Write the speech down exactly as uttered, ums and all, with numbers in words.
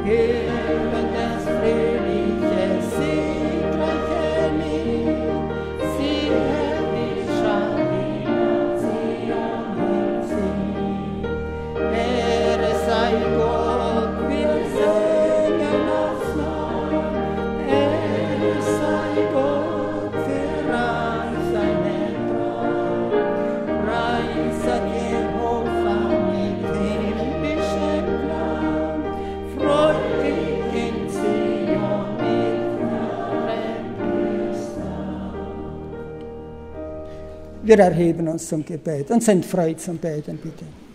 hören das fröhliche, siegreiche Lied. Siehe, die Schar in Zion hinzieht. Ehre sei Gott, wir singen aufs Neue. Ehre sei Gott für all seine Treue. Preiset Jehova mit himmlischem Klang. Freut dich in Zion mit ihrem Gesang. Wir erheben uns zum Gebet und sind frei zum Beten, bitte.